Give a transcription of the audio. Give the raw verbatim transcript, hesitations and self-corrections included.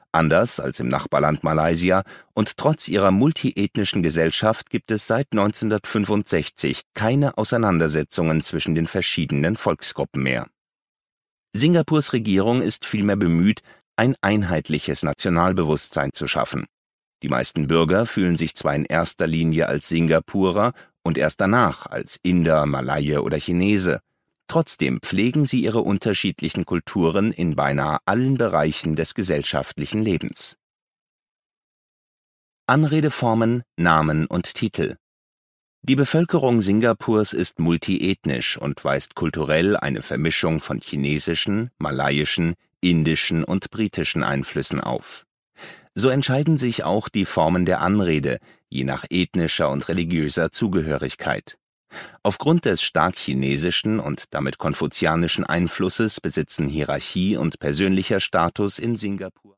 Anders als im Nachbarland Malaysia und trotz ihrer multiethnischen Gesellschaft gibt es seit neunzehnhundertfünfundsechzig keine Auseinandersetzungen zwischen den verschiedenen Volksgruppen mehr. Singapurs Regierung ist vielmehr bemüht, ein einheitliches Nationalbewusstsein zu schaffen. Die meisten Bürger fühlen sich zwar in erster Linie als Singapurer und erst danach als Inder, Malaie oder Chinese. Trotzdem pflegen sie ihre unterschiedlichen Kulturen in beinahe allen Bereichen des gesellschaftlichen Lebens. Anredeformen, Namen und Titel. Die Bevölkerung Singapurs ist multiethnisch und weist kulturell eine Vermischung von chinesischen, malaiischen, indischen und britischen Einflüssen auf. So entscheiden sich auch die Formen der Anrede, je nach ethnischer und religiöser Zugehörigkeit. Aufgrund des stark chinesischen und damit konfuzianischen Einflusses besitzen Hierarchie und persönlicher Status in Singapur